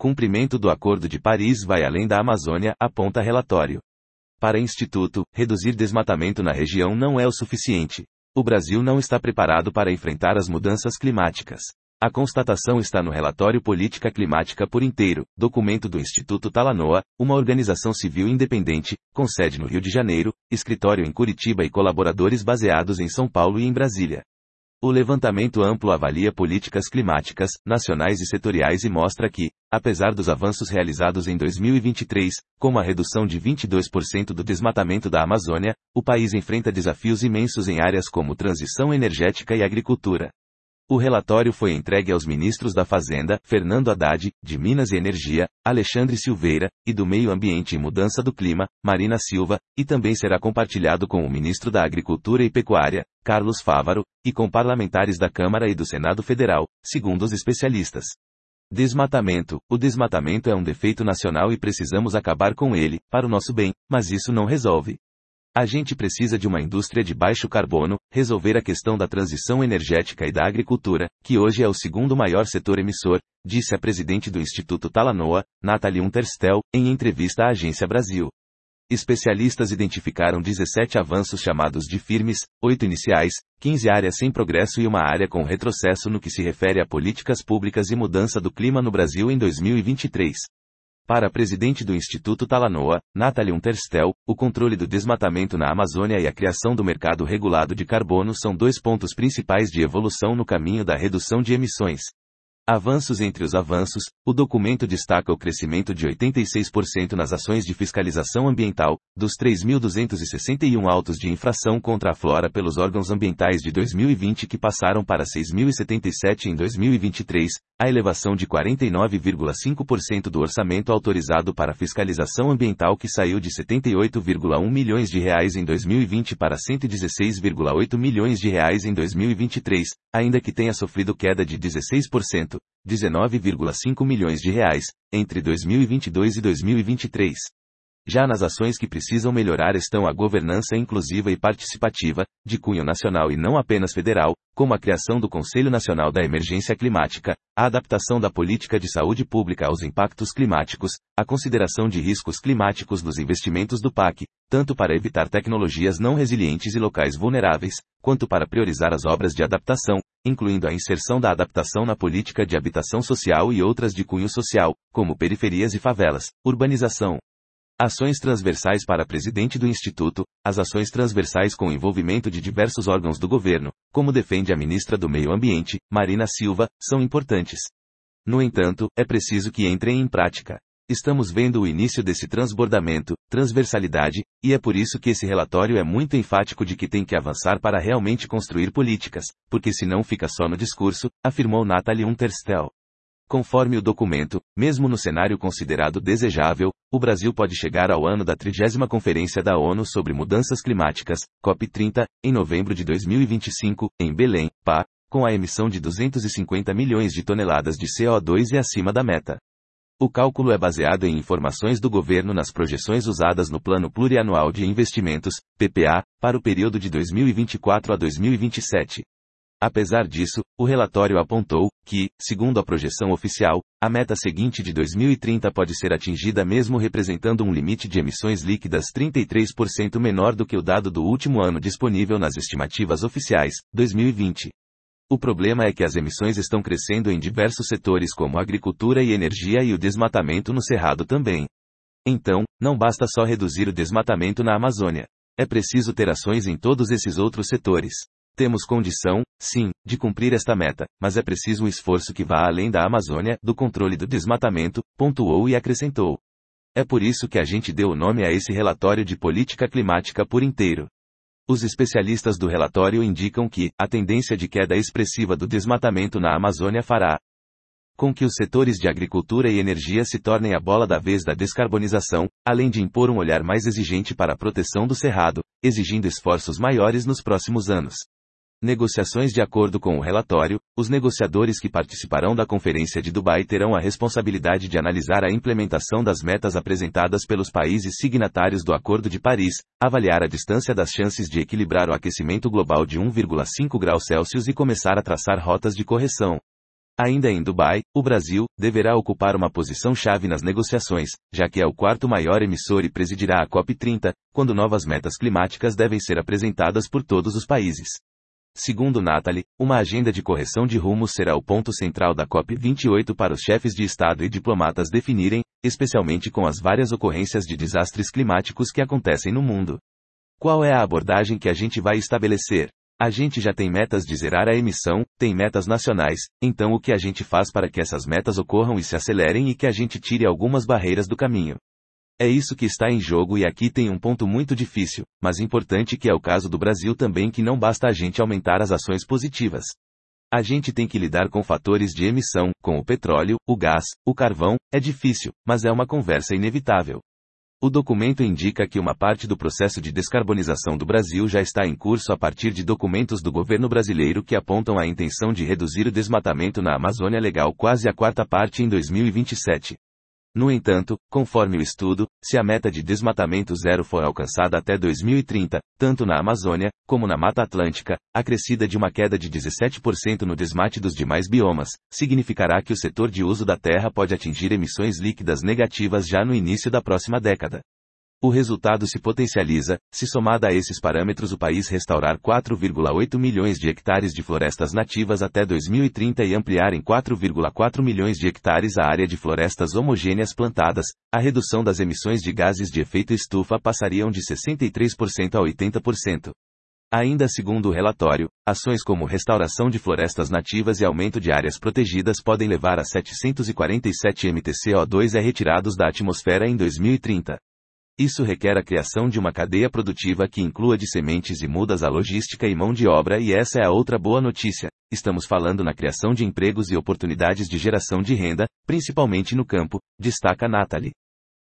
Cumprimento do Acordo de Paris vai além da Amazônia, aponta relatório. Para Instituto, reduzir desmatamento na região não é o suficiente. O Brasil não está preparado para enfrentar as mudanças climáticas. A constatação está no relatório Política Climática por Inteiro, documento do Instituto Talanoa, uma organização civil independente, com sede no Rio de Janeiro, escritório em Curitiba e colaboradores baseados em São Paulo e em Brasília. O levantamento amplo avalia políticas climáticas, nacionais e setoriais e mostra que, apesar dos avanços realizados em 2023, como a redução de 22% do desmatamento da Amazônia, o país enfrenta desafios imensos em áreas como transição energética e agricultura. O relatório foi entregue aos ministros da Fazenda, Fernando Haddad, de Minas e Energia, Alexandre Silveira, e do Meio Ambiente e Mudança do Clima, Marina Silva, e também será compartilhado com o ministro da Agricultura e Pecuária, Carlos Fávaro, e com parlamentares da Câmara e do Senado Federal, segundo os especialistas. Desmatamento. O desmatamento é um defeito nacional e precisamos acabar com ele, para o nosso bem, mas isso não resolve. A gente precisa de uma indústria de baixo carbono, resolver a questão da transição energética e da agricultura, que hoje é o segundo maior setor emissor, disse a presidente do Instituto Talanoa, Nathalie Unterstel, em entrevista à Agência Brasil. Especialistas identificaram 17 avanços chamados de firmes, 8 iniciais, 15 áreas sem progresso e uma área com retrocesso no que se refere a políticas públicas e mudança do clima no Brasil em 2023. Para a presidente do Instituto Talanoa, Nathalie Unterstel, o controle do desmatamento na Amazônia e a criação do mercado regulado de carbono são dois pontos principais de evolução no caminho da redução de emissões. Avanços entre os avanços, o documento destaca o crescimento de 86% nas ações de fiscalização ambiental, dos 3.261 autos de infração contra a flora pelos órgãos ambientais de 2020 que passaram para 6.077 em 2023, a elevação de 49,5% do orçamento autorizado para fiscalização ambiental que saiu de R$ 78,1 milhões em 2020 para R$ 116,8 milhões em 2023, ainda que tenha sofrido queda de 16%. 19,5 milhões de reais, entre 2022 e 2023. Já nas ações que precisam melhorar estão a governança inclusiva e participativa, de cunho nacional e não apenas federal, como a criação do Conselho Nacional da Emergência Climática, a adaptação da política de saúde pública aos impactos climáticos, a consideração de riscos climáticos nos investimentos do PAC, tanto para evitar tecnologias não resilientes e locais vulneráveis, quanto para priorizar as obras de adaptação, incluindo a inserção da adaptação na política de habitação social e outras de cunho social, como periferias e favelas, urbanização. Ações transversais para presidente do Instituto, as ações transversais com envolvimento de diversos órgãos do governo, como defende a ministra do Meio Ambiente, Marina Silva, são importantes. No entanto, é preciso que entrem em prática. Estamos vendo o início desse transbordamento, transversalidade, e é por isso que esse relatório é muito enfático de que tem que avançar para realmente construir políticas, porque senão fica só no discurso, afirmou Nathalie Unterstel. Conforme o documento, mesmo no cenário considerado desejável, o Brasil pode chegar ao ano da 30ª Conferência da ONU sobre Mudanças Climáticas, COP30, em novembro de 2025, em Belém, PA, com a emissão de 250 milhões de toneladas de CO2 e acima da meta. O cálculo é baseado em informações do governo nas projeções usadas no Plano Plurianual de Investimentos, PPA, para o período de 2024 a 2027. Apesar disso, o relatório apontou que, segundo a projeção oficial, a meta seguinte de 2030 pode ser atingida mesmo representando um limite de emissões líquidas 33% menor do que o dado do último ano disponível nas estimativas oficiais, 2020. O problema é que as emissões estão crescendo em diversos setores como agricultura e energia e o desmatamento no Cerrado também. Então, não basta só reduzir o desmatamento na Amazônia. É preciso ter ações em todos esses outros setores. Temos condição, sim, de cumprir esta meta, mas é preciso um esforço que vá além da Amazônia, do controle do desmatamento, pontuou e acrescentou. É por isso que a gente deu o nome a esse relatório de política climática por inteiro. Os especialistas do relatório indicam que a tendência de queda expressiva do desmatamento na Amazônia fará com que os setores de agricultura e energia se tornem a bola da vez da descarbonização, além de impor um olhar mais exigente para a proteção do cerrado, exigindo esforços maiores nos próximos anos. Negociações. De acordo com o relatório, os negociadores que participarão da Conferência de Dubai terão a responsabilidade de analisar a implementação das metas apresentadas pelos países signatários do Acordo de Paris, avaliar a distância das chances de equilibrar o aquecimento global de 1,5 graus Celsius e começar a traçar rotas de correção. Ainda em Dubai, o Brasil deverá ocupar uma posição-chave nas negociações, já que é o quarto maior emissor e presidirá a COP30, quando novas metas climáticas devem ser apresentadas por todos os países. Segundo Nathalie, uma agenda de correção de rumos será o ponto central da COP28 para os chefes de Estado e diplomatas definirem, especialmente com as várias ocorrências de desastres climáticos que acontecem no mundo. Qual é a abordagem que a gente vai estabelecer? A gente já tem metas de zerar a emissão, tem metas nacionais, então o que a gente faz para que essas metas ocorram e se acelerem e que a gente tire algumas barreiras do caminho? É isso que está em jogo e aqui tem um ponto muito difícil, mas importante que é o caso do Brasil também, que não basta a gente aumentar as ações positivas. A gente tem que lidar com fatores de emissão, com o petróleo, o gás, o carvão, é difícil, mas é uma conversa inevitável. O documento indica que uma parte do processo de descarbonização do Brasil já está em curso a partir de documentos do governo brasileiro que apontam a intenção de reduzir o desmatamento na Amazônia Legal quase a quarta parte em 2027. No entanto, conforme o estudo, se a meta de desmatamento zero for alcançada até 2030, tanto na Amazônia, como na Mata Atlântica, a crescida de uma queda de 17% no desmate dos demais biomas, significará que o setor de uso da terra pode atingir emissões líquidas negativas já no início da próxima década. O resultado se potencializa, se somada a esses parâmetros o país restaurar 4,8 milhões de hectares de florestas nativas até 2030 e ampliar em 4,4 milhões de hectares a área de florestas homogêneas plantadas, a redução das emissões de gases de efeito estufa passariam de 63% a 80%. Ainda segundo o relatório, ações como restauração de florestas nativas e aumento de áreas protegidas podem levar a 747 mtCO2 retirados da atmosfera em 2030. Isso requer a criação de uma cadeia produtiva que inclua de sementes e mudas a logística e mão de obra, e essa é a outra boa notícia. Estamos falando na criação de empregos e oportunidades de geração de renda, principalmente no campo, destaca Nathalie.